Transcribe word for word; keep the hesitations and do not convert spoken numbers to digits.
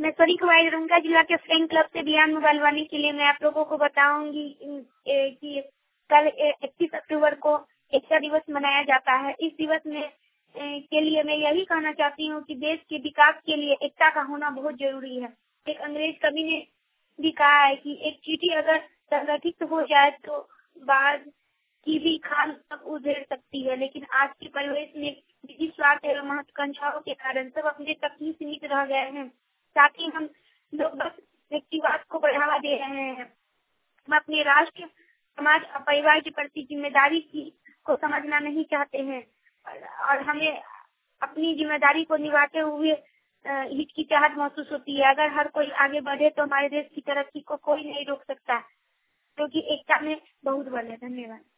मैं सॉरी कुमारी दुमका जिला के फ्रेंड क्लब से बयान मोबाइलवानी के लिए मैं आप लोगों को बताऊंगी कि कल इकतीस अक्टूबर को एकता दिवस मनाया जाता है। इस दिवस में के लिए मैं यही कहना चाहती हूँ कि देश के विकास के लिए एकता का होना बहुत जरूरी है। एक अंग्रेज कवि ने भी कहा है कि एक चींटी अगर संगठित हो जाए तो बाद की भी खाल तक उधेड़ सकती है, लेकिन आज के परिवेश में निजी स्वार्थ एवं महत्वाकांक्षाओं के कारण सब अपने तक ही सीमित रह गए हैं। साथ ही हम लोग बस व्यक्तिवाद को बढ़ावा दे रहे हैं। हम अपने राष्ट्र, समाज और परिवार के प्रति जिम्मेदारी की को समझना नहीं चाहते हैं और हमें अपनी जिम्मेदारी को निभाते हुए हिचकिचाहट महसूस होती है। अगर हर कोई आगे बढ़े तो हमारे देश की तरक्की को कोई नहीं रोक सकता, क्योंकि एकता में बहुत बल है। धन्यवाद।